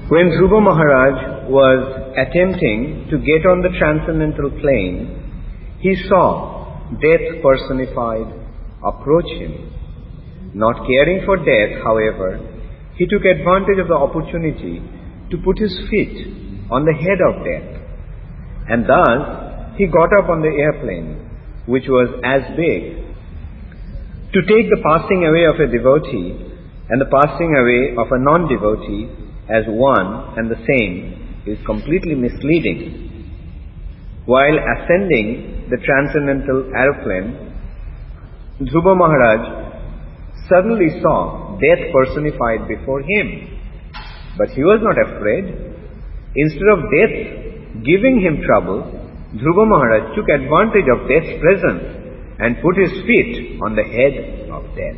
When Dhruva Maharaj was attempting to get on the transcendental plane, he saw death personified approach him. Not caring for death, however, he took advantage of the opportunity to put his feet on the head of death. And thus, he got up on the airplane, which was as big. To take the passing away of a devotee and the passing away of a non-devotee as one and the same is completely misleading. While ascending the transcendental aeroplane, Dhruva Maharaj suddenly saw death personified before him. But he was not afraid. Instead of death giving him trouble, Dhruva Maharaj took advantage of death's presence and put his feet on the head of death.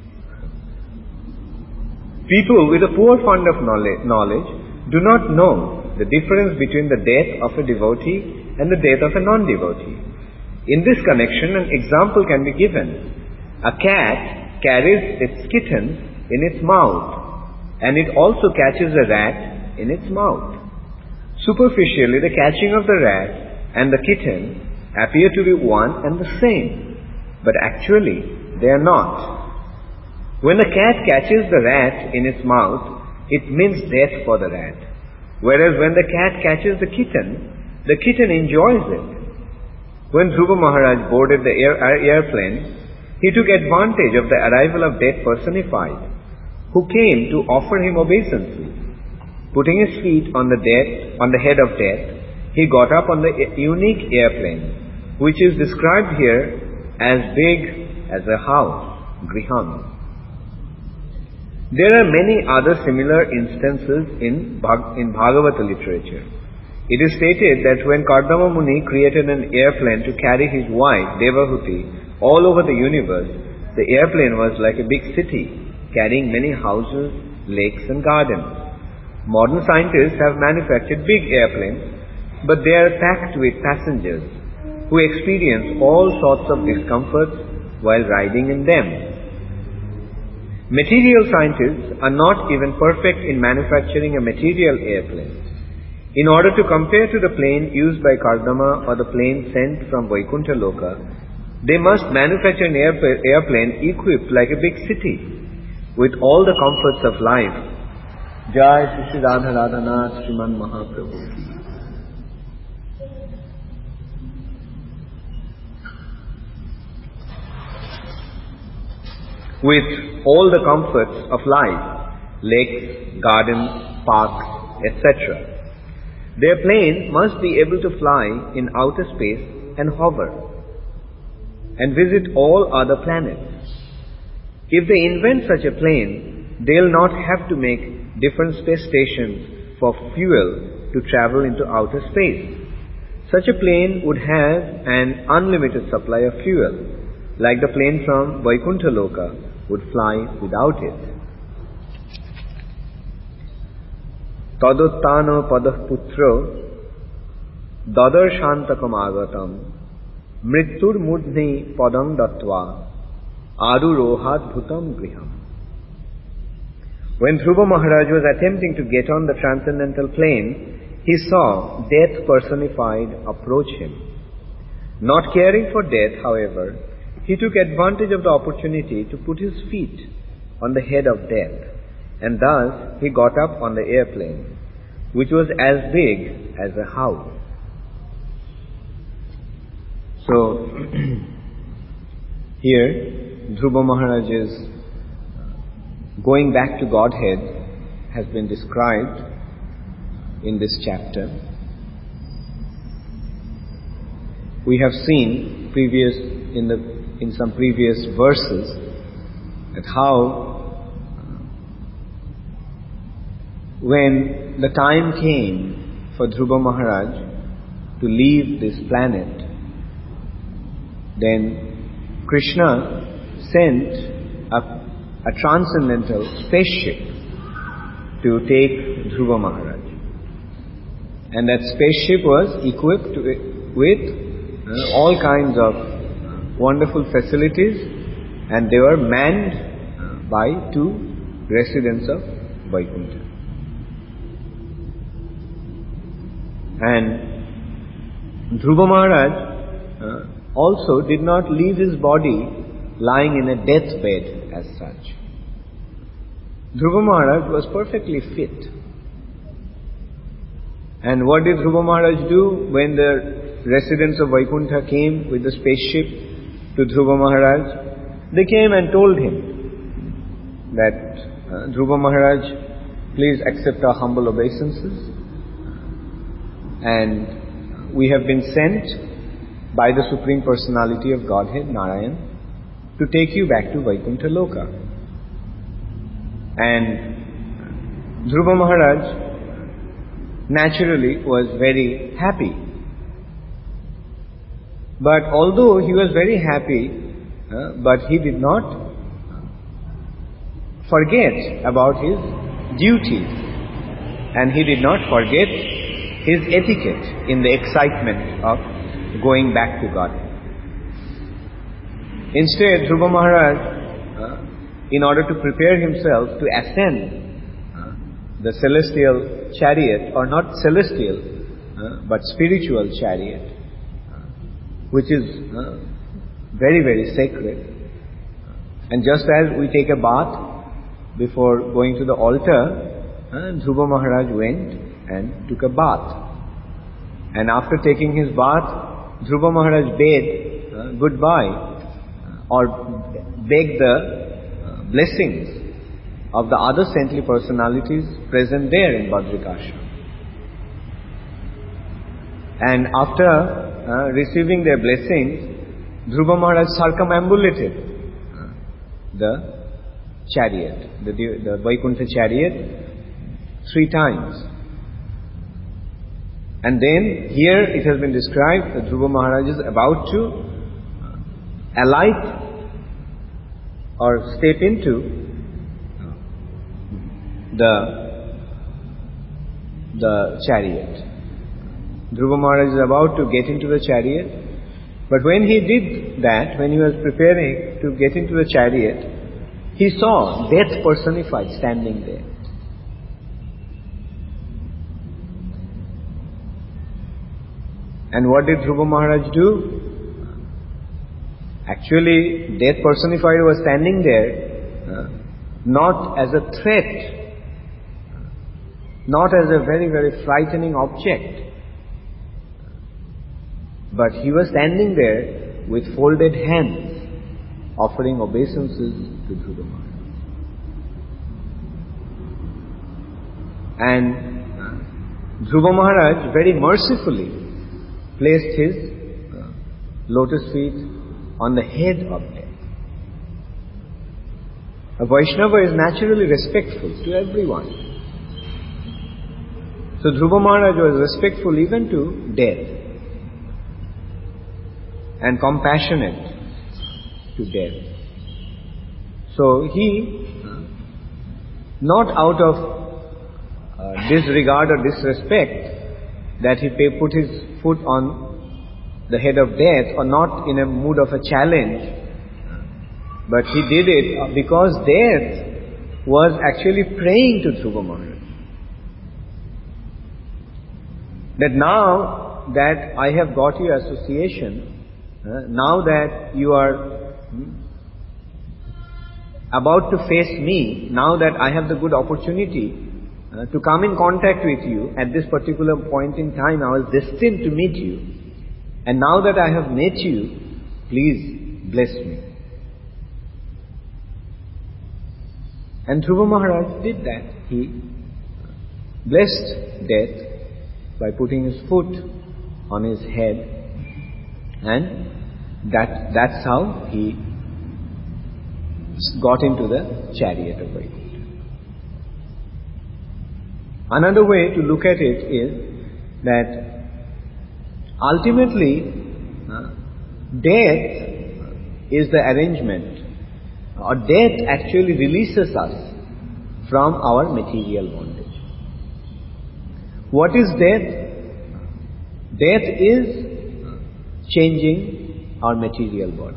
People with a poor fund of knowledge do not know the difference between the death of a devotee and the death of a non-devotee. In this connection, an example can be given. A cat carries its kitten in its mouth, and it also catches a rat in its mouth. Superficially, the catching of the rat and the kitten appear to be one and the same, but actually they are not. When a cat catches the rat in its mouth, it means death for the rat. Whereas when the cat catches the kitten enjoys it. When Dhruva Maharaj boarded the airplane, he took advantage of the arrival of death personified, who came to offer him obeisance. Putting his feet on the head of death, he got up on the unique airplane, which is described here as big as a house, griham. There are many other similar instances in Bhagavata literature. It is stated that when Kardama Muni created an airplane to carry his wife, Devahuti, all over the universe, the airplane was like a big city, carrying many houses, lakes and gardens. Modern scientists have manufactured big airplanes, but they are packed with passengers who experience all sorts of discomforts while riding in them. Material scientists are not even perfect in manufacturing a material airplane. In order to compare to the plane used by Kardama or the plane sent from Vaikuntha Loka, they must manufacture an airplane equipped like a big city with all the comforts of life. Jai Shri Radha Radhanath Sriman Mahaprabhu ki. With all the comforts of life, lakes, gardens, parks, etc. Their plane must be able to fly in outer space and hover and visit all other planets. If they invent such a plane, they'll not have to make different space stations for fuel to travel into outer space. Such a plane would have an unlimited supply of fuel, like the plane from Vaikuntha Loka would fly without it. Taduttano padah putro dadarshantакam agatam mrittur mudhni padam dattva arurohat bhutam griham. When Dhruva Maharaj was attempting to get on the transcendental plane, he saw death personified approach him. Not caring for death, however, he took advantage of the opportunity to put his feet on the head of death, and thus he got up on the airplane, which was as big as a house. So, here, Dhruva Maharaj's going back to Godhead has been described in this chapter. We have seen in some previous verses that how when the time came for Dhruva Maharaj to leave this planet, then Krishna sent a transcendental spaceship to take Dhruva Maharaj. And that spaceship was equipped with all kinds of wonderful facilities, and they were manned by two residents of Vaikuntha. And Dhruva Maharaj also did not leave his body lying in a deathbed as such. Dhruva Maharaj was perfectly fit. And what did Dhruva Maharaj do when the residents of Vaikuntha came with the spaceship to Dhruva Maharaj? They came and told him that Dhruva Maharaj, please accept our humble obeisances, and we have been sent by the Supreme Personality of Godhead, Narayan, to take you back to Vaikuntha Loka. And Dhruva Maharaj naturally was very happy. But although he was very happy, but he did not forget about his duties, and he did not forget his etiquette in the excitement of going back to God. Instead, Dhruva Maharaj, in order to prepare himself to ascend the celestial chariot, or not celestial, but spiritual chariot, which is very, very sacred. And just as we take a bath before going to the altar, Dhruva Maharaj went and took a bath. And after taking his bath, Dhruva Maharaj bade goodbye, or begged the blessings of the other saintly personalities present there in Badrikashram. And after receiving their blessings, Dhruva Maharaj circumambulated the chariot, the Vaikuntha chariot, 3 times. And then here it has been described that Dhruva Maharaj is about to alight or step into the chariot. Dhruva Maharaj is about to get into the chariot, but when he did that, when he was preparing to get into the chariot, he saw death personified standing there. And what did Dhruva Maharaj do? Actually, death personified was standing there not as a threat, not as a very, very frightening object, but he was standing there with folded hands, offering obeisances to Dhruva Maharaj. And Dhruva Maharaj very mercifully placed his lotus feet on the head of death. A Vaishnava is naturally respectful to everyone. So Dhruva Maharaj was respectful even to death, and compassionate to death. So he, not out of disregard or disrespect, that he put his foot on the head of death, or not in a mood of a challenge, but he did it because death was actually praying to Dhruva Maharaj. That now that I have got your association, now that you are about to face me, now that I have the good opportunity to come in contact with you at this particular point in time, I was destined to meet you. And now that I have met you, please bless me. And Dhruva Maharaj did that. He blessed death by putting his foot on his head, and that's how he got into the chariot of Vaikuntha. Another way to look at it is that ultimately death is the arrangement, or death actually releases us from our material bondage. What is death? Death is changing our material body.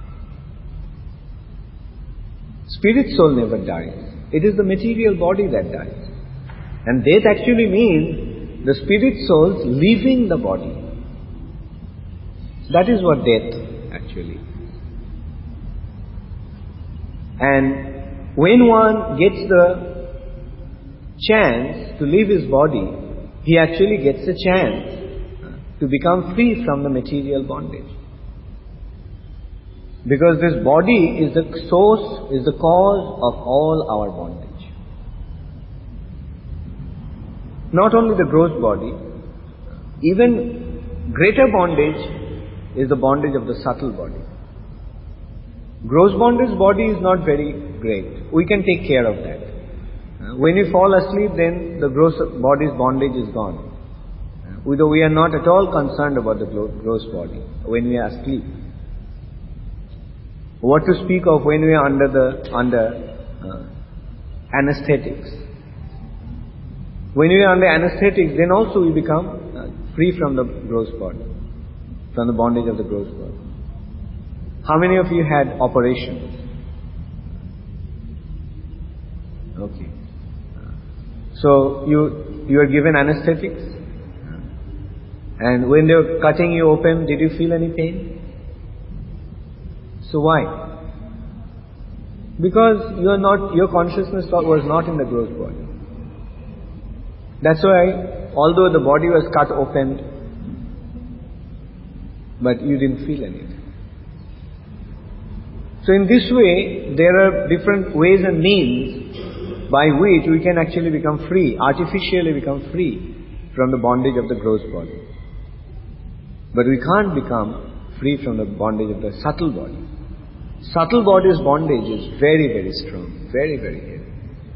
Spirit soul never dies. It is the material body that dies. And death actually means the spirit souls leaving the body. That is what death actually. And when one gets the chance to leave his body, he actually gets a chance to become free from the material bondage. Because this body is the source, is the cause of all our bondage. Not only the gross body, even greater bondage is the bondage of the subtle body. Gross bondage body is not very great. We can take care of that. When we fall asleep, then the gross body's bondage is gone. We are not at all concerned about the gross body when we are asleep. What to speak of when we are under anesthetics. When we are under anesthetics, then also we become free from the gross body, from the bondage of the gross body. How many of you had operations? Okay. So you are given anesthetics, and when they were cutting you open, did you feel any pain? So why? Because your consciousness was not in the gross body. That's why, although the body was cut open, but you didn't feel anything. So in this way, there are different ways and means by which we can actually become free, artificially become free from the bondage of the gross body. But we can't become free from the bondage of the subtle body. Subtle body's bondage is very, very strong, very, very heavy.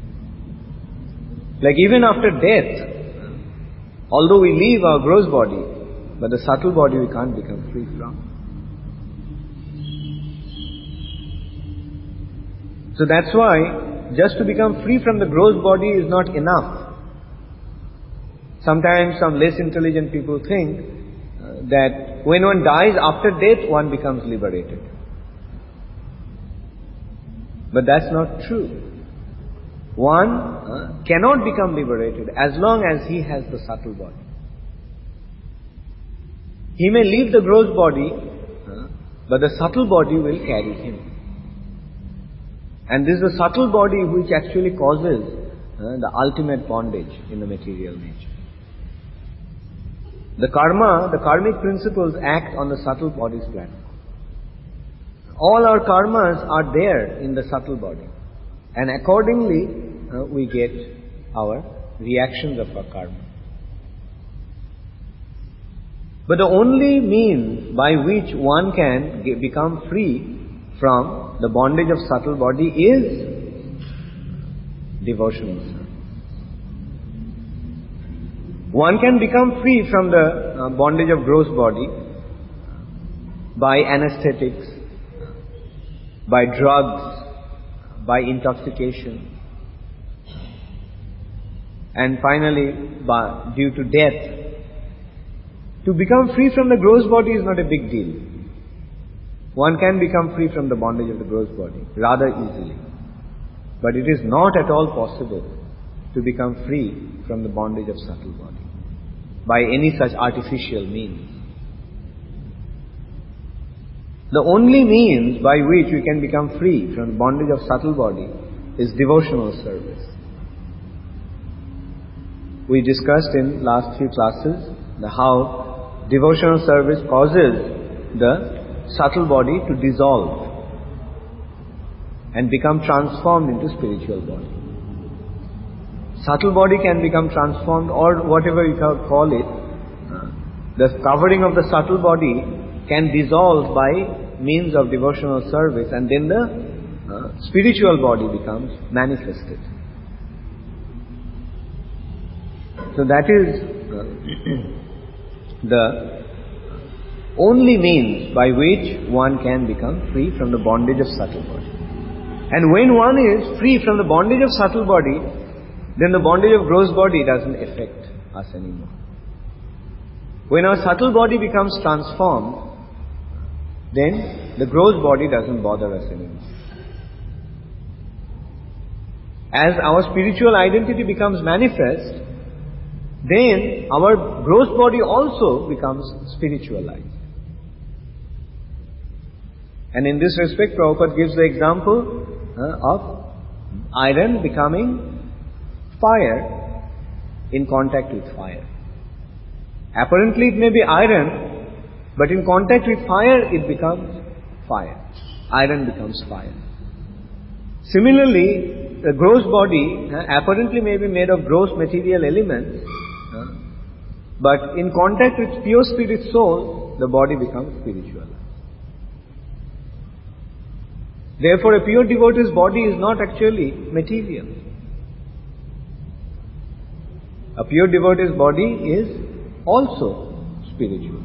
Like even after death, although we leave our gross body, but the subtle body we can't become free from. So that's why just to become free from the gross body is not enough. Sometimes some less intelligent people think that when one dies after death, one becomes liberated. But that's not true. One cannot become liberated as long as he has the subtle body. He may leave the gross body, but the subtle body will carry him. And this is the subtle body which actually causes the ultimate bondage in the material nature. The karmic principles act on the subtle body's platform. All our karmas are there in the subtle body. And accordingly, we get our reactions of our karma. But the only means by which one can become free from the bondage of subtle body is devotional service. One can become free from the bondage of gross body by anesthetics, by drugs, by intoxication, and finally due to death. To become free from the gross body is not a big deal. One can become free from the bondage of the gross body rather easily. But it is not at all possible to become free from the bondage of subtle body by any such artificial means. The only means by which we can become free from the bondage of subtle body is devotional service. We discussed in last few classes how devotional service causes the subtle body to dissolve and become transformed into spiritual body. Subtle body can become transformed, or whatever you call it, the covering of the subtle body can dissolve by means of devotional service, and then the spiritual body becomes manifested. So that is the only means by which one can become free from the bondage of subtle body. And when one is free from the bondage of subtle body, then the bondage of gross body doesn't affect us anymore. When our subtle body becomes transformed, then the gross body doesn't bother us anymore. As our spiritual identity becomes manifest, then our gross body also becomes spiritualized. And in this respect, Prabhupada gives the example of iron becoming fire in contact with fire. Apparently it may be iron, but in contact with fire it becomes fire. Iron becomes fire. Similarly, the gross body apparently may be made of gross material elements, but in contact with pure spirit soul, the body becomes spiritual. Therefore, a pure devotee's body is not actually material. A pure devotee's body is also spiritual.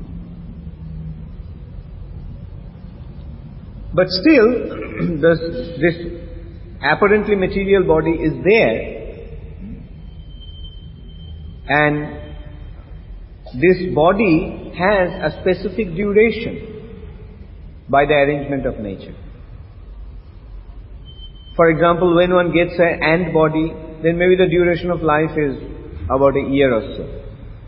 But still, this apparently material body is there, and this body has a specific duration by the arrangement of nature. For example, when one gets an ant body, then maybe the duration of life is about a year or so.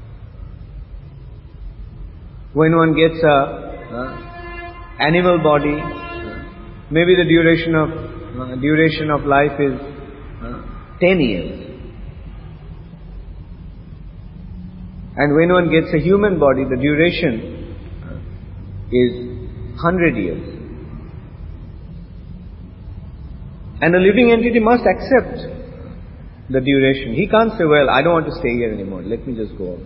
When one gets a animal body, maybe the duration of life is 10 years. And when one gets a human body, the duration is 100 years. And a living entity must accept the duration. He can't say, well, I don't want to stay here anymore, let me just go out.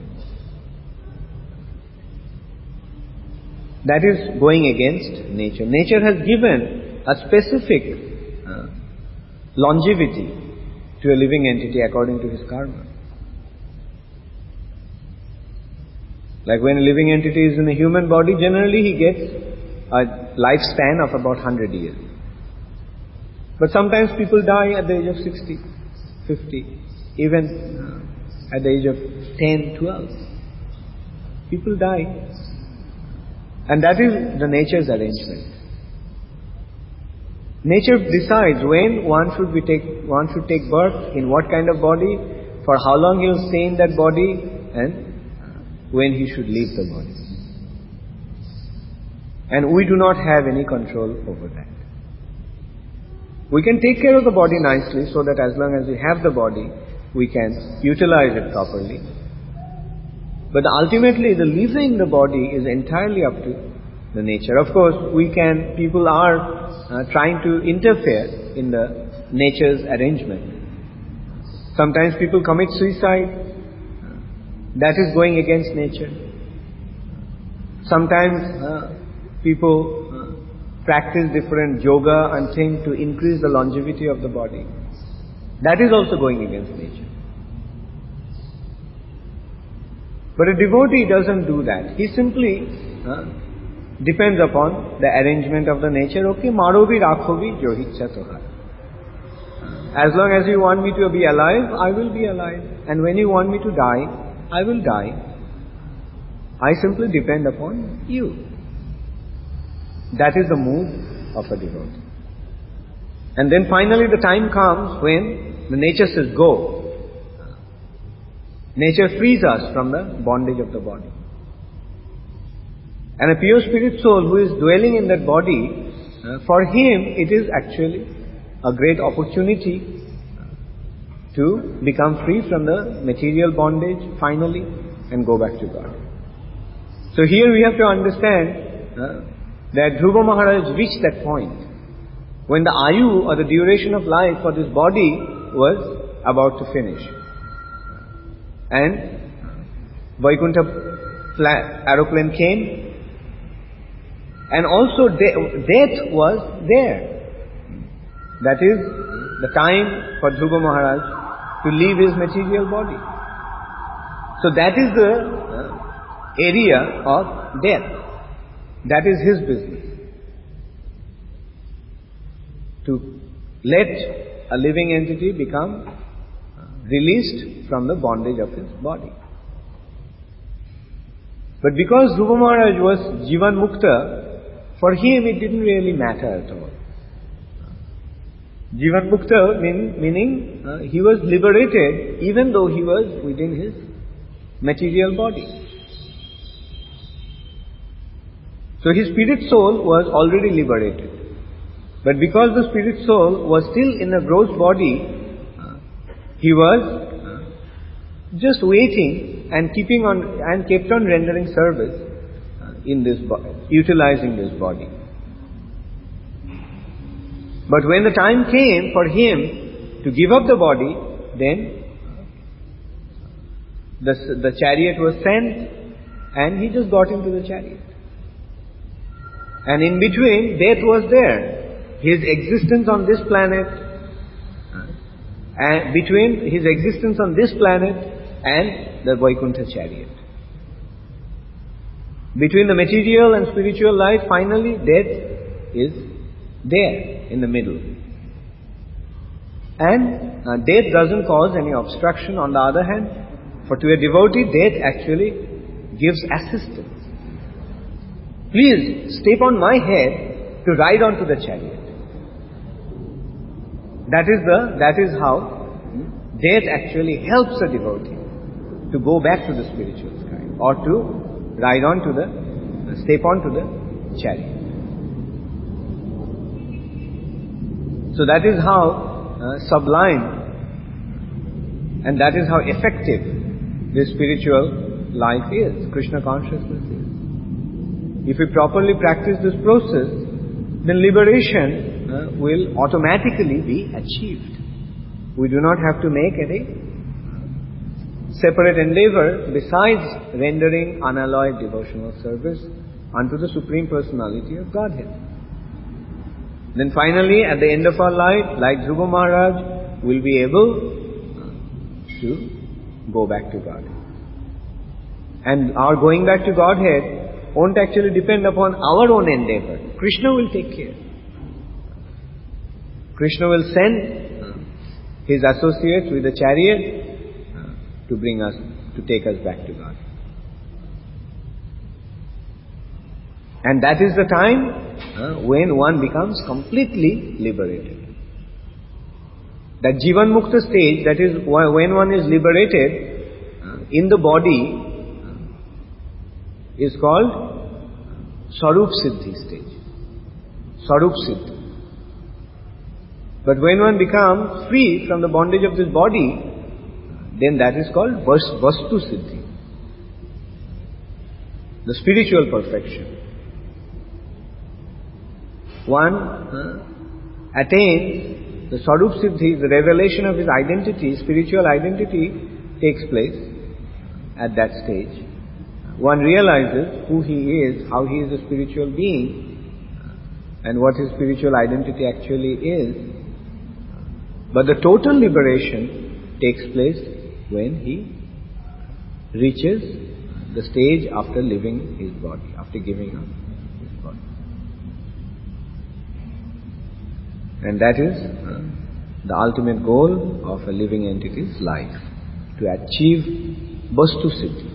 That is going against nature. Nature has given a specific longevity to a living entity according to his karma. Like when a living entity is in a human body, generally he gets a lifespan of about 100 years. But sometimes people die at the age of 60, 50, even at the age of 10, 12. People die. And that is the nature's arrangement. Nature decides when one should take birth, in what kind of body, for how long he will stay in that body, and when he should leave the body. And we do not have any control over that. We can take care of the body nicely so that as long as we have the body, we can utilize it properly. But ultimately, the leaving the body is entirely up to the nature. Of course, people are trying to interfere in the nature's arrangement. Sometimes people commit suicide. That is going against nature. Sometimes people practice different yoga and things to increase the longevity of the body. That is also going against nature. But a devotee doesn't do that. He simply depends upon the arrangement of the nature. Okay, maro bhi rakho bhi jo ichha tohar. As long as you want me to be alive, I will be alive. And when you want me to die, I will die. I simply depend upon you. That is the mood of a devotee. And then finally the time comes when the nature says go. Nature frees us from the bondage of the body. And a pure spirit soul who is dwelling in that body, for him it is actually a great opportunity to become free from the material bondage finally and go back to God. So here we have to understand that Dhruva Maharaj reached that point when the ayu or the duration of life for this body was about to finish. And Vaikuntha aeroplane came, and also death was there. That is the time for Dhruva Maharaj to leave his material body. So that is the area of death. That is his business. To let a living entity become released from the bondage of his body. But because Dhruva Maharaj was Jivan Mukta, for him it didn't really matter at all. Jivan Mukta meaning he was liberated even though he was within his material body. So his spirit soul was already liberated. But because the spirit soul was still in a gross body, he was just waiting and kept on rendering service in this utilizing this body. But when the time came for him to give up the body, then the chariot was sent and he just got into the chariot. And in between, death was there. His existence on this planet, and between his existence on this planet and the Vaikuntha chariot. Between the material and spiritual life, finally death is there in the middle. And death doesn't cause any obstruction. On the other hand, for to a devotee, death actually gives assistance. Please step on my head to ride onto the chariot. That is how death actually helps a devotee to go back to the spiritual sky, or to ride onto step onto the chariot. So that is how sublime and that is how effective this spiritual life is, Krishna consciousness is. If we properly practice this process, then liberation will automatically be achieved. We do not have to make any separate endeavor besides rendering unalloyed devotional service unto the Supreme Personality of Godhead. Then finally, at the end of our life, like Dhruva Maharaj, we'll be able to go back to Godhead. And our going back to Godhead won't actually depend upon our own endeavor. Krishna will take care. Krishna will send his associates with the chariot to take us back to God. And that is the time when one becomes completely liberated. That Jivan Mukta stage, that is when one is liberated in the body, is called Sarup Siddhi stage. Sarup Siddhi. But when one becomes free from the bondage of this body, then that is called Vastu Siddhi. The spiritual perfection. One attains the Sarup Siddhi, the revelation of his identity, spiritual identity takes place at that stage. One realizes who he is, how he is a spiritual being, and what his spiritual identity actually is. But the total liberation takes place when he reaches the stage after leaving his body, after giving up his body. And that is the ultimate goal of a living entity's life, to achieve Vastu Siddhi.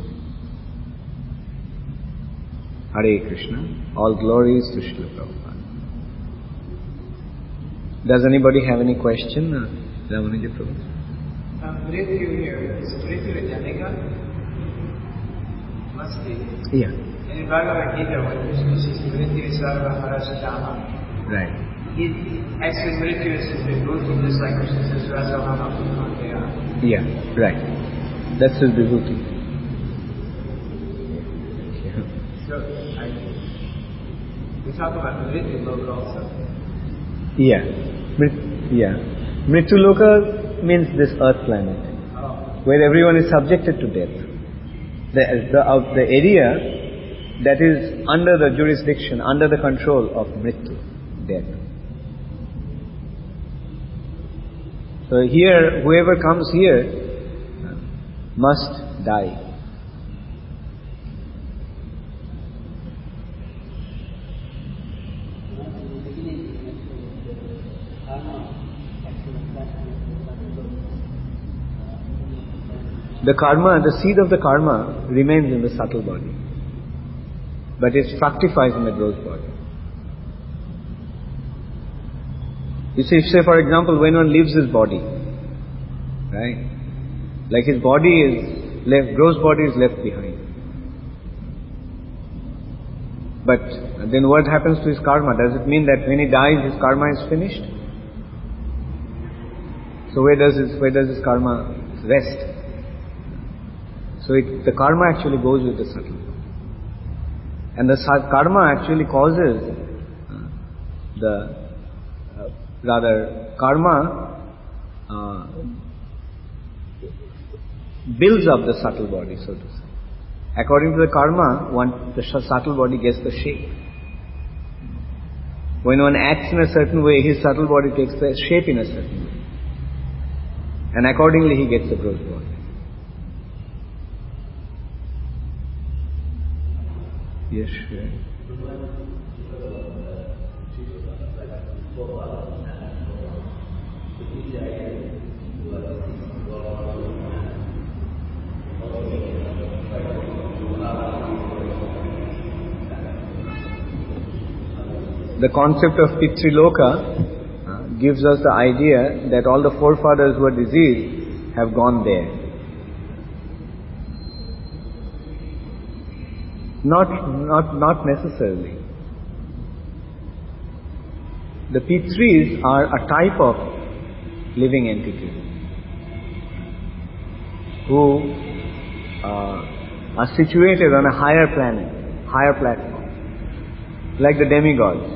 Hare Krishna. All glories to Srila Prabhupada. Does anybody have any question? Ramanuja Prabhu? Mrityu here. Is Mrityu a demigod? Must be. Yeah. And in Bhagavad Gita, when Krishna says Mrityu Sarva Harasthama, right. Actually Mrityu is Vibhuti, just like Krishna says Rasahama Pumakeya. Yeah, right. That's his Vibhuti. So, we talk about Mrityu Loka also. Yeah. Mrityu Loka means this earth planet, where everyone is subjected to death. The area that is under the jurisdiction, under the control of Mrityu, death. So here, whoever comes here must die. The karma, the seed of the karma remains in the subtle body, but it fructifies in the gross body. You see, say for example, when one leaves his body, right? Like his body is gross body is left behind. But then what happens to his karma? Does it mean that when he dies his karma is finished? So where does his karma rest? So the karma actually goes with the subtle. And the karma actually causes karma builds up the subtle body, so to say. According to the karma, the subtle body gets the shape. When one acts in a certain way, his subtle body takes the shape in a certain way. And accordingly he gets the gross body. Yes, sure. The concept of Pitriloka gives us the idea that all the forefathers who are deceased have gone there. Not necessarily. The Pitris are a type of living entity who are situated on a higher planet, higher platform, like the demigods.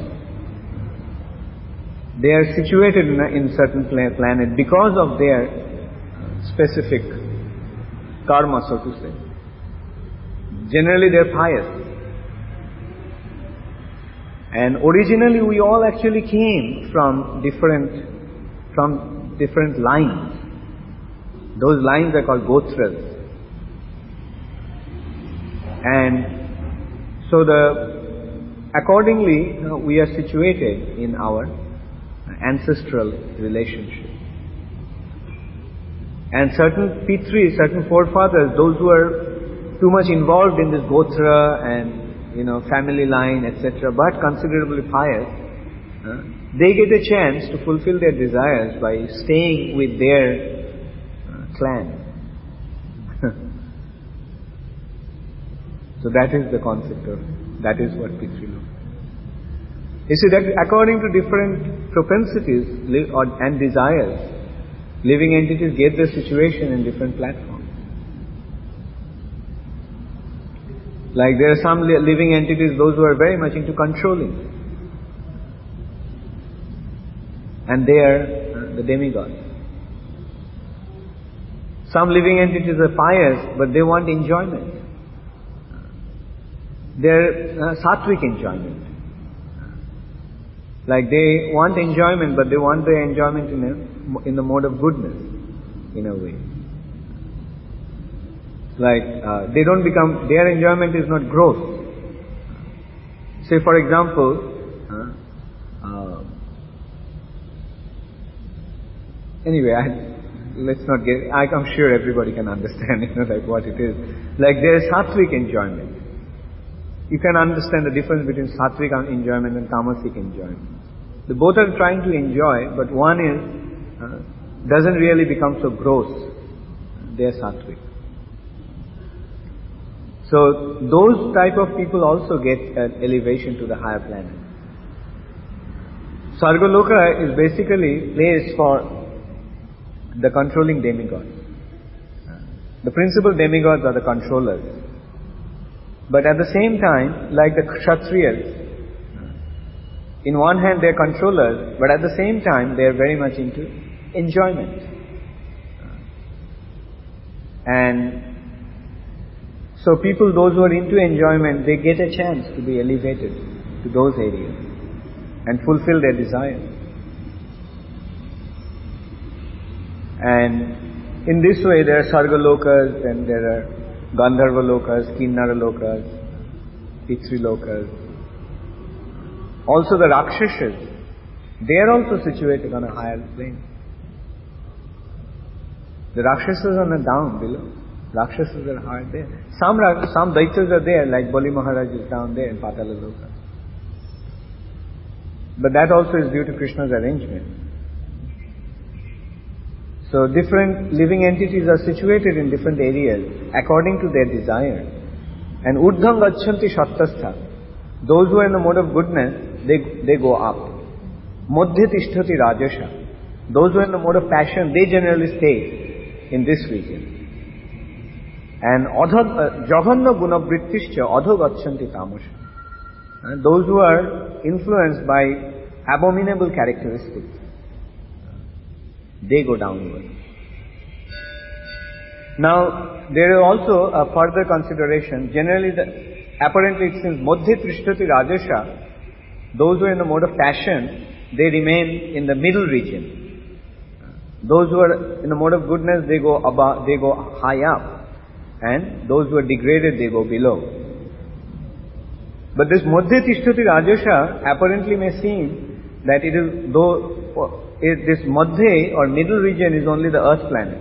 They are situated in certain planet because of their specific karma, so to say. Generally they are pious. And originally we all actually came from different lines. Those lines are called gotras. And so accordingly we are situated in our ancestral relationship. And certain Pitris, certain forefathers, those who are too much involved in this gotra and family line, etc., but considerably pious, they get a chance to fulfill their desires by staying with their clan. So that is the concept that is what Pitriloka. You see that according to different propensities and desires, living entities get their situation in different platforms. Like there are some living entities, those who are very much into controlling. And they are the demigods. Some living entities are pious, but they want enjoyment. They're sattvic enjoyment. Like they want enjoyment, but they want the enjoyment in the mode of goodness, in a way. Like their enjoyment is not gross. Say for example, let's not get, I'm sure everybody can understand, like what it is. Like there is sattvic enjoyment. You can understand the difference between sattvic enjoyment and tamasic enjoyment. The both are trying to enjoy, but one doesn't really become so gross. They are sattvic. So those type of people also get an elevation to the higher planet. Sargaloka is basically place for the controlling demigods. The principal demigods are the controllers. But at the same time, like the Kshatriyas, in one hand they are controllers, but at the same time they are very much into enjoyment. And so people, those who are into enjoyment, they get a chance to be elevated to those areas and fulfill their desires. And in this way there are Sargalokas, and there are Gandharva Lokas, Kinnara Lokas, Pitrilokas. Also the Rakshasas, they are also situated on a higher plane. The Rakshasas are not down below. Rakshasas are higher there. Some Daityas are there, like Bali Maharaj is down there in Patala Loka. But that also is due to Krishna's arrangement. So different living entities are situated in different areas according to their desire. And urdhvam gachanti sattvastha. Those who are in the mode of goodness, they go up. Madhya tishtati rajasa. Those who are in the mode of passion, they generally stay in this region. And jaganna gunavrittischa adho gachanti tamasha. Those who are influenced by abominable characteristics, they go downward. Now, there is also a further consideration. Generally, apparently it seems Madhya Trishtati Rajasha, those who are in the mode of passion, they remain in the middle region. Those who are in the mode of goodness, they go above, they go high up. And those who are degraded, they go below. But this Madhya Tishtati Rajasha apparently may seem that it is, this Madhya or middle region is only the earth planet.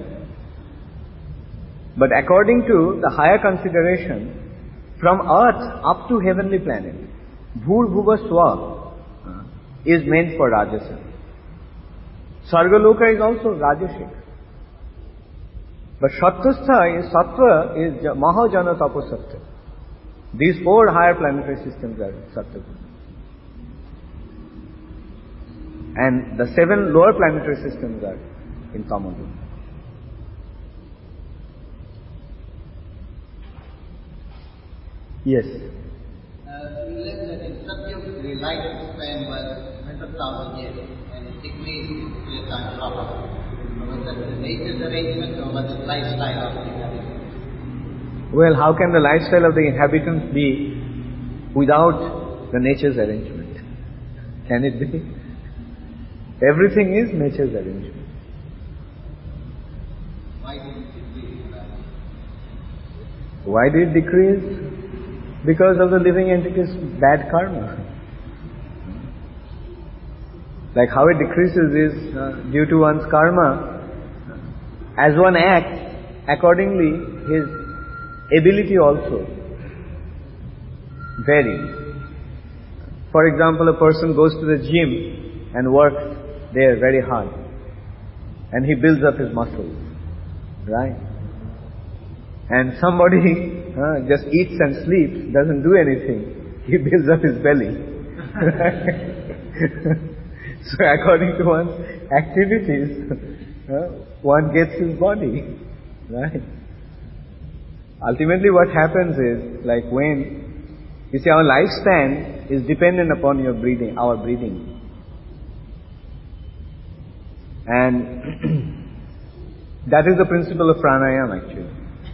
But according to the higher consideration, from earth up to heavenly planet, Bhur Bhuva Swa is meant for Rajasa. Sargaloka is also Rajasic. But Sattva is Mahajana Tapasattva. These 4 higher planetary systems are Sattva. And the 7 lower planetary systems are in Tamaguna. Yes. You learned that in Satyam the lifespan was 100,000 years and it decreased to a time proper. Was that the nature's arrangement or was it lifestyle of the inhabitants? Well, how can the lifestyle of the inhabitants be without the nature's arrangement? Can it be? Everything is nature's arrangement. Why did it decrease? Why did it decrease? Because of the living entity's bad karma. Like how it decreases is due to one's karma. As one acts, accordingly his ability also varies. For example, a person goes to the gym and works there very hard. And he builds up his muscles. Right? And somebody just eats and sleeps, doesn't do anything. He builds up his belly. So according to one's activities, one gets his body. Right? Ultimately what happens is, like when, you see our lifespan is dependent upon your breathing, our breathing. And that is the principle of pranayama actually.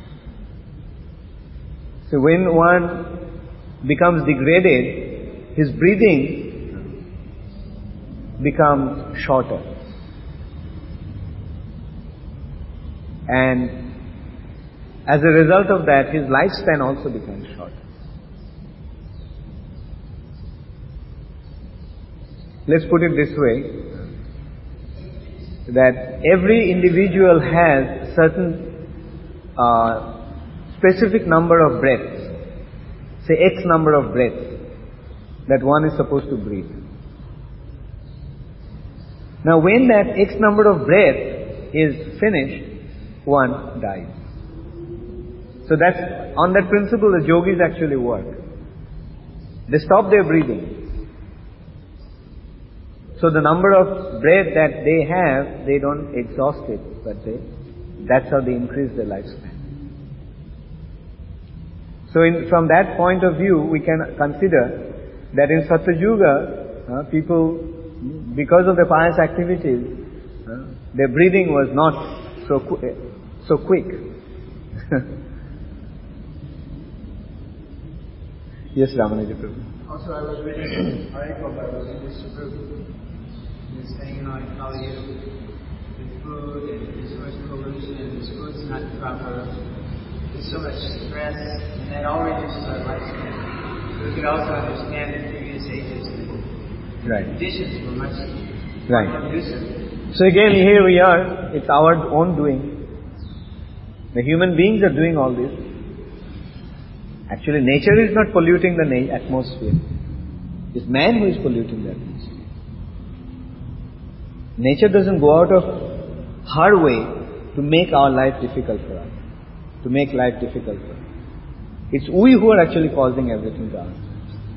So when one becomes degraded, his breathing becomes shorter. And as a result of that, his lifespan also becomes shorter. Let's put it this way, that every individual has certain specific number of breaths, say X number of breaths, that one is supposed to breathe. Now when that X number of breaths is finished, one dies. So that's, on that principle the yogis actually work. They stop their breathing. So the number of breath that they have, they don't exhaust it, but that's how they increase their lifespan. So from that point of view, we can consider that in Satyuga, people, because of their pious activities, their breathing was not so quick. Yes, Ramanuja Prabhu. Also, I was reading an article by this group. It's saying, how you, with food and there's so much pollution, this food's not proper, there's so much stress, and that all reduces our lifespan. So we could also understand in previous ages that Right. conditions were much Right. conducive. So again, here we are, it's our own doing. The human beings are doing all this. Actually, nature is not polluting the atmosphere. It's man who is polluting the atmosphere. Nature doesn't go out of her way to make our life difficult for us. To make life difficult for us. It's we who are actually causing everything to us.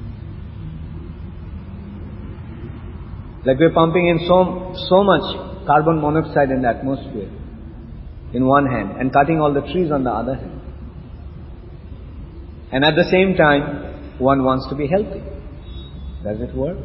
Like we're pumping in so much carbon monoxide in the atmosphere in one hand and cutting all the trees on the other hand. And at the same time, one wants to be healthy. Does it work?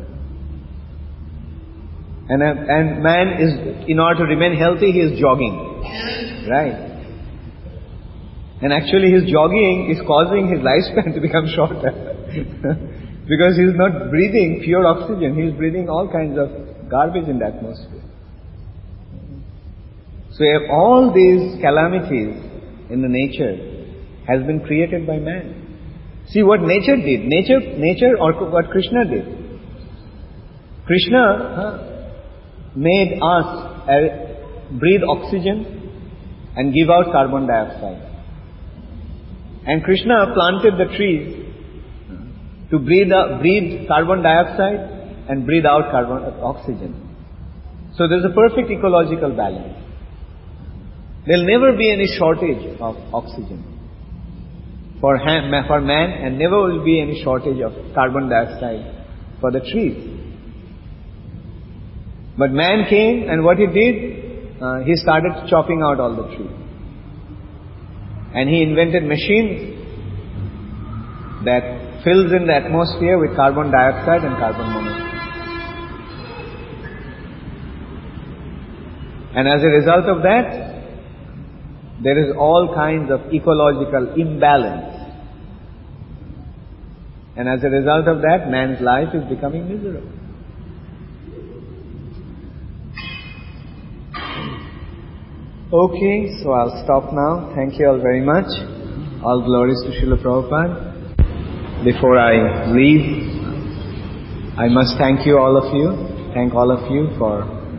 And man is, in order to remain healthy, he is jogging. Right? And actually his jogging is causing his lifespan to become shorter. Because he is not breathing pure oxygen. He is breathing all kinds of garbage in the atmosphere. So all these calamities in the nature has been created by man. See what nature did. Nature or what Krishna did. Krishna made us breathe oxygen and give out carbon dioxide. And Krishna planted the trees to breathe carbon dioxide and breathe out oxygen. So there is a perfect ecological balance. There will never be any shortage of oxygen for man, and never will be any shortage of carbon dioxide for the trees. But man came, and what he did, he started chopping out all the trees. And he invented machines that fills in the atmosphere with carbon dioxide and carbon monoxide. And as a result of that, there is all kinds of ecological imbalance. And as a result of that, man's life is becoming miserable. Okay, so I'll stop now. Thank you all very much. All glories to Srila Prabhupada. Before I leave, I must thank you, all of you. Thank all of you for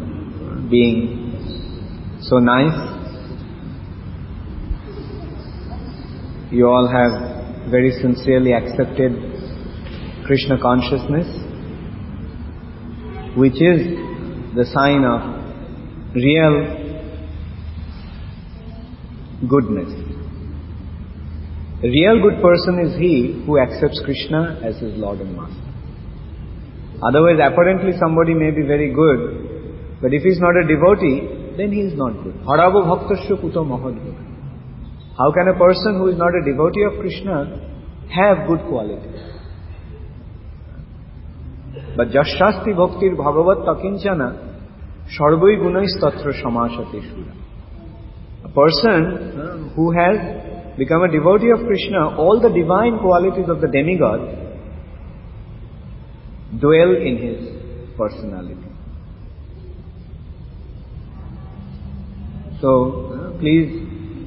being so nice. You all have very sincerely accepted Krishna consciousness, which is the sign of real goodness. A real good person is he who accepts Krishna as his Lord and Master. Otherwise, apparently somebody may be very good, but if he is not a devotee, then he is not good. Haravo bhaktasya kuto mahadguna. How can a person who is not a devotee of Krishna have good qualities? But Jashasti bhaktir bhagavat takinchana sarvai gunais tatra samashate shura. A person who has become a devotee of Krishna, all the divine qualities of the demigod dwell in his personality. So, please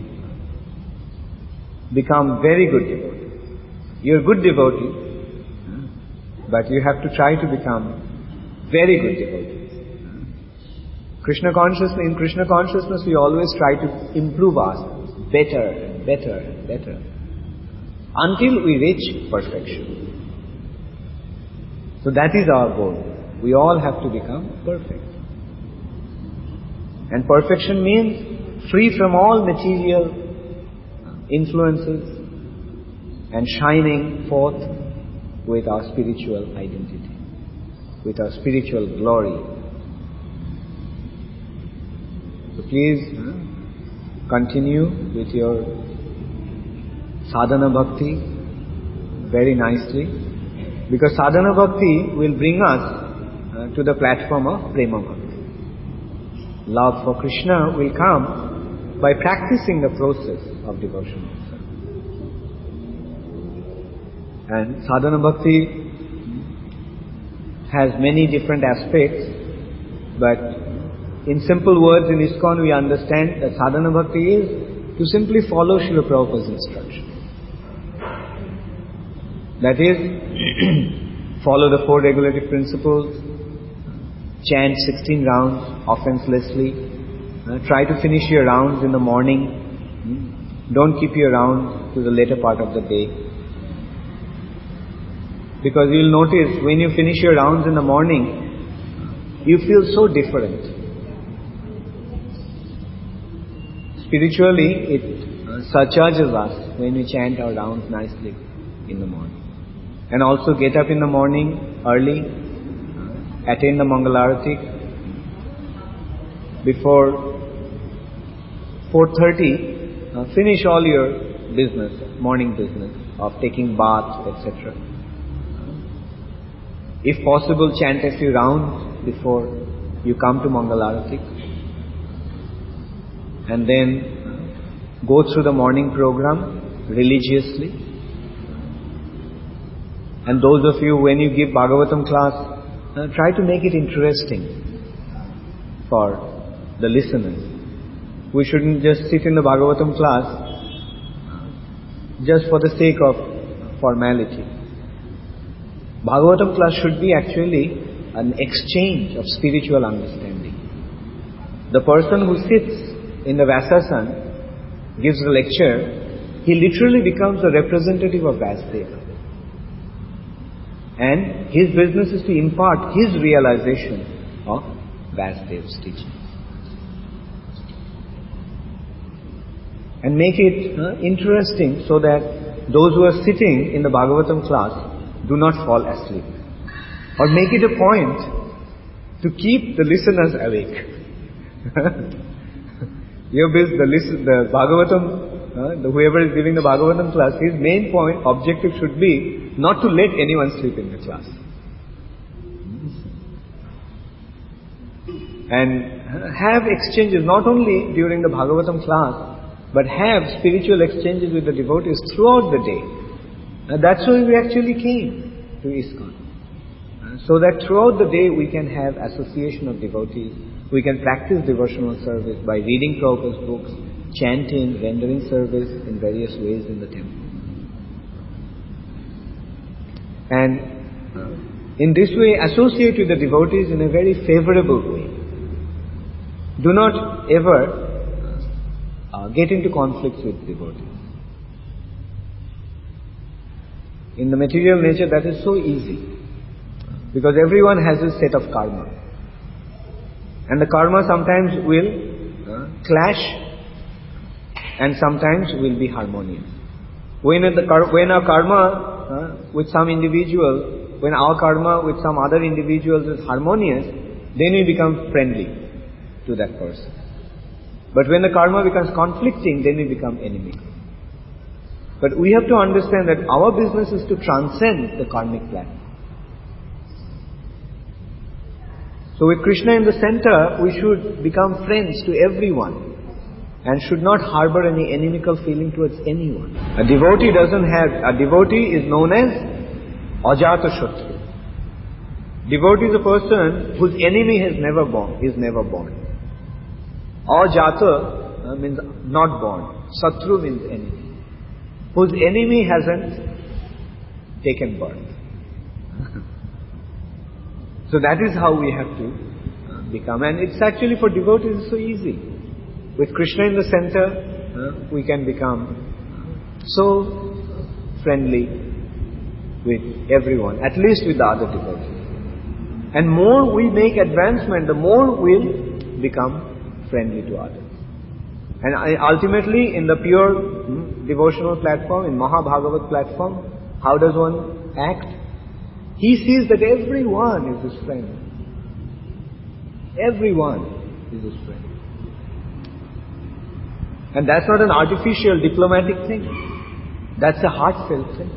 become very good devotee. You're a good devotee, but you have to try to become very good devotee. In Krishna consciousness, we always try to improve ourselves better and better and better until we reach perfection. So that is our goal. We all have to become perfect. And perfection means free from all material influences and shining forth with our spiritual identity, with our spiritual glory. So please continue with your sadhana bhakti very nicely, because sadhana bhakti will bring us to the platform of prema bhakti. Love for Krishna will come by practicing the process of devotion. And sadhana bhakti has many different aspects, but in simple words, in ISKCON we understand that sadhana bhakti is to simply follow Srila Prabhupada's instruction. That is, follow the 4 regulative principles, chant 16 rounds offenselessly, try to finish your rounds in the morning, don't keep your rounds to the later part of the day. Because you'll notice when you finish your rounds in the morning, you feel so different. Spiritually, it surcharges us when we chant our rounds nicely in the morning. And also get up in the morning early, attend the Mangalarati. Before 4:30, finish all your business, morning business of taking bath, etc. If possible, chant a few rounds before you come to Mangalarati. And then go through the morning program religiously. And those of you, when you give Bhagavatam class, try to make it interesting for the listeners. We shouldn't just sit in the Bhagavatam class just for the sake of formality. Bhagavatam class should be actually an exchange of spiritual understanding. The person who sits in the Vyasasana, gives a lecture, he literally becomes a representative of Vyasdeva. And his business is to impart his realization of Vyasdeva's teachings. And make it interesting so that those who are sitting in the Bhagavatam class do not fall asleep. Or make it a point to keep the listeners awake. The Bhagavatam, whoever is giving the Bhagavatam class, his main objective should be not to let anyone sleep in the class. And have exchanges not only during the Bhagavatam class, but have spiritual exchanges with the devotees throughout the day. That's why we actually came to ISKCON. So that throughout the day we can have association of devotees, we can practice devotional service by reading Prabhupada's books, chanting, rendering service in various ways in the temple. And in this way, associate with the devotees in a very favorable way. Do not ever get into conflicts with devotees. In the material nature, that is so easy. Because everyone has a set of karma. And the karma sometimes will clash and sometimes will be harmonious. When our karma with some individual, when our karma with some other individuals is harmonious, then we become friendly to that person. But when the karma becomes conflicting, then we become enemy. But we have to understand that our business is to transcend the karmic plan. So with Krishna in the center, we should become friends to everyone and should not harbor any inimical feeling towards anyone. A devotee is known as Ajata Shatru. Devotee is a person whose enemy is never born. Ajata means not born. Satru means enemy. Whose enemy hasn't taken birth. So that is how we have to become. And it's actually for devotees it's so easy. With Krishna in the center, we can become so friendly with everyone, at least with the other devotees. And more we make advancement, the more we'll become friendly to others. And ultimately, in the pure devotional platform, in Mahabhagavat platform, how does one act? He sees that everyone is his friend. Everyone is his friend. And that's not an artificial diplomatic thing. That's a heartfelt thing.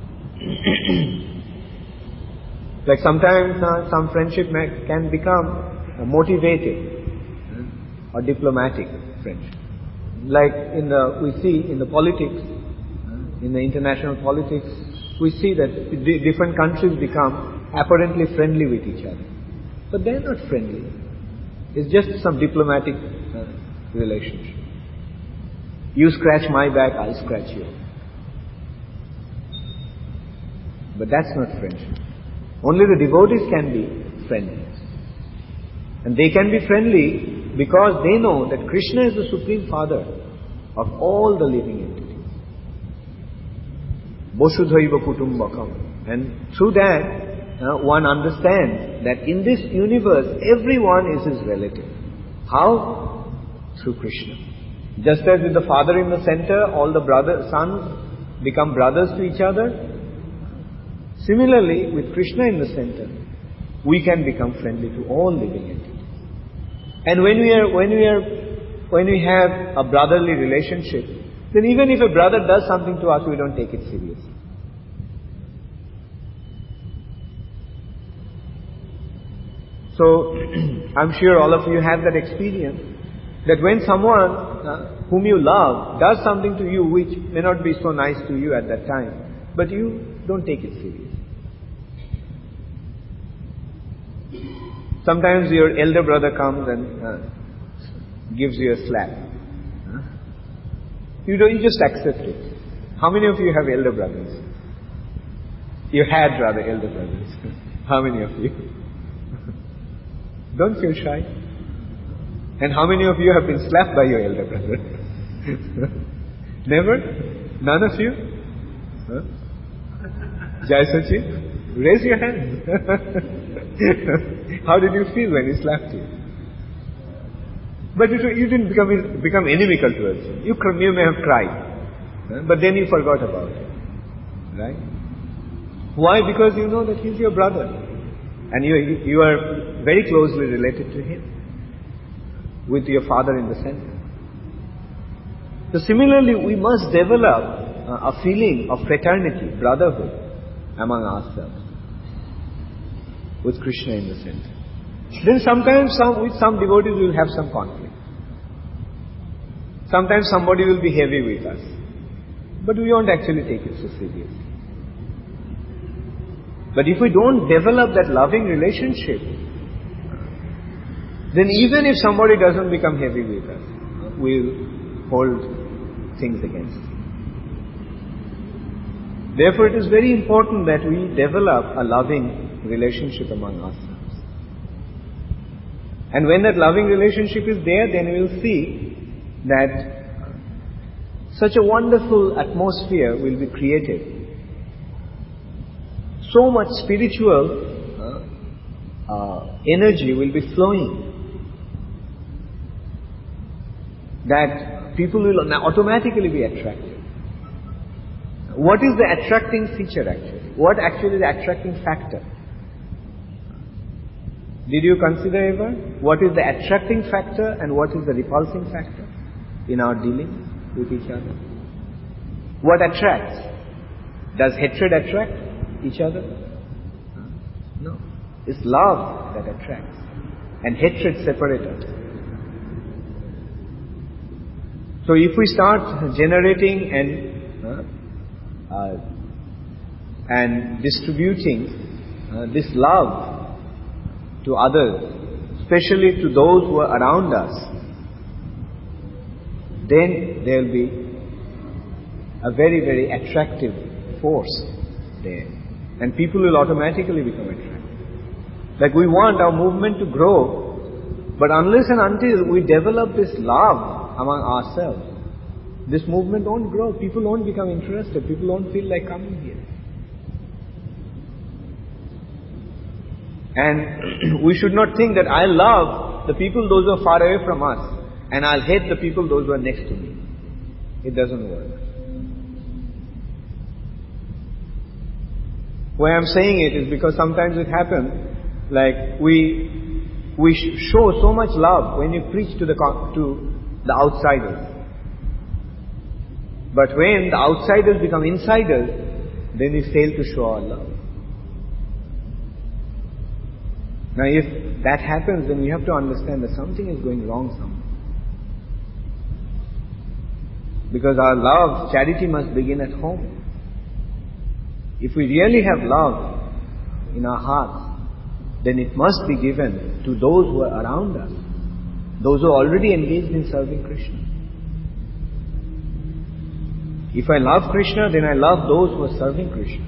Like sometimes some friendship can become motivated or diplomatic friendship. Like we see in the politics, in the international politics, we see that different countries become apparently friendly with each other. But they're not friendly. It's just some diplomatic relationship. You scratch my back, I'll scratch you. But that's not friendship. Only the devotees can be friendly. And they can be friendly because they know that Krishna is the Supreme Father of all the living entities. Vasudhaiva Kutumbakam. And through that, one understands that in this universe, everyone is his relative. How? Through Krishna. Just as with the father in the center, all the sons become brothers to each other. Similarly, with Krishna in the center, we can become friendly to all living entities. And when we have a brotherly relationship, then even if a brother does something to us, we don't take it seriously. So, I'm sure all of you have that experience, that when someone whom you love does something to you which may not be so nice to you at that time, but you don't take it seriously. Sometimes your elder brother comes and gives you a slap. You just accept it. How many of you have elder brothers? You had rather elder brothers. How many of you? Don't feel shy. And how many of you have been slapped by your elder brother? Never? None of you? Jai Sachi, raise your hand. How did you feel when he slapped you? But you didn't become inimical towards him. You may have cried, but then you forgot about it. Right? Why? Because you know that he's your brother. And you are very closely related to him, with your father in the center. So similarly, we must develop a feeling of fraternity, brotherhood among ourselves, with Krishna in the center. Then sometimes with some devotees we will have some conflict. Sometimes somebody will be heavy with us. But we won't actually take it so seriously. But if we don't develop that loving relationship, then even if somebody doesn't become heavy with us, we'll hold things against him. Therefore, it is very important that we develop a loving relationship among ourselves. And when that loving relationship is there, then we will see that such a wonderful atmosphere will be created. So much spiritual energy will be flowing that people will automatically be attracted. What is the attracting feature actually? What actually is the attracting factor? Did you consider ever what is the attracting factor and what is the repulsing factor in our dealings with each other? What attracts? Does hatred attract each other? No. It's love that attracts. And hatred separates us. So if we start generating and distributing this love to others, especially to those who are around us, then there will be a very, very attractive force there. And people will automatically become attracted. Like we want our movement to grow, but unless and until we develop this love among ourselves, this movement won't grow. People won't become interested. People won't feel like coming here. And we should not think that I love the people those who are far away from us and I'll hate the people those who are next to me. It doesn't work. Why I'm saying it is because sometimes it happens like we show so much love when you preach to the outsiders. But when the outsiders become insiders, then we fail to show our love. Now if that happens, then we have to understand that something is going wrong somewhere. Because our love, charity must begin at home. If we really have love in our hearts, then it must be given to those who are around us, those who are already engaged in serving Krishna. If I love Krishna, then I love those who are serving Krishna.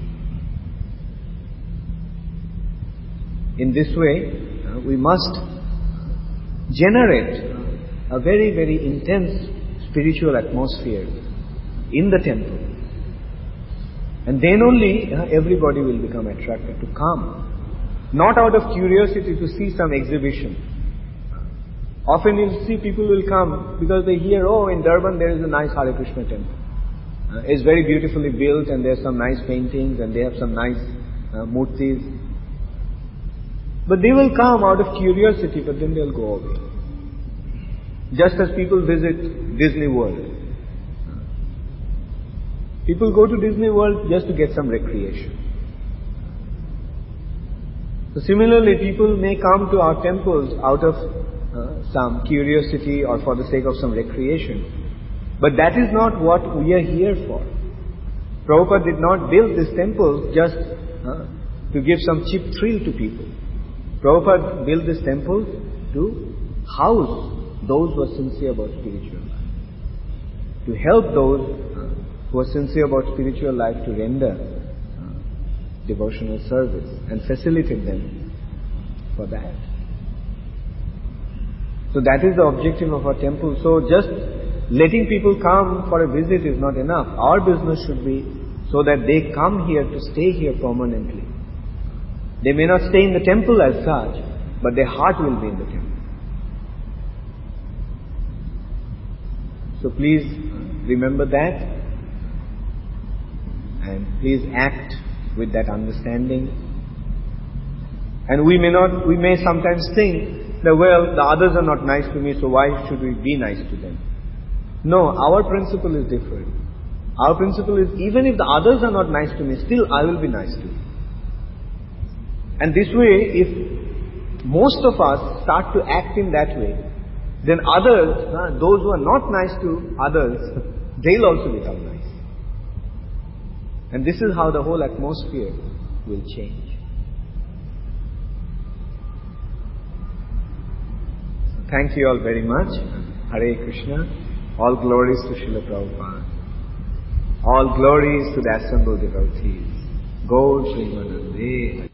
In this way, we must generate a very, very intense spiritual atmosphere in the temple. And then only everybody will become attracted to come. Not out of curiosity to see some exhibition, Often you'll see people will come because they hear, oh, in Durban there is a nice Hare Krishna temple. It's very beautifully built and there's some nice paintings and they have some nice murtis. But they will come out of curiosity, but then they'll go away. Just as people visit Disney World. People go to Disney World just to get some recreation. So similarly, people may come to our temples out of some curiosity or for the sake of some recreation. But that is not what we are here for. Prabhupada did not build this temple just to give some cheap thrill to people. Prabhupada built this temple to house those who are sincere about spiritual life. To help those who are sincere about spiritual life to render devotional service and facilitate them for that. So that is the objective of our temple. So just letting people come for a visit is not enough. Our business should be so that they come here to stay here permanently. They may not stay in the temple as such, but their heart will be in the temple. So please remember that and please act with that understanding. And we may sometimes think that, well, the others are not nice to me, so why should we be nice to them? No, our principle is different. Our principle is, even if the others are not nice to me, still I will be nice to you. And this way, if most of us start to act in that way, then others, those who are not nice to others, they'll also become nice. And this is how the whole atmosphere will change. Thank you all very much. Hare Krishna. All glories to Srila Prabhupada. All glories to the assembled devotees. Gaur Srimanande.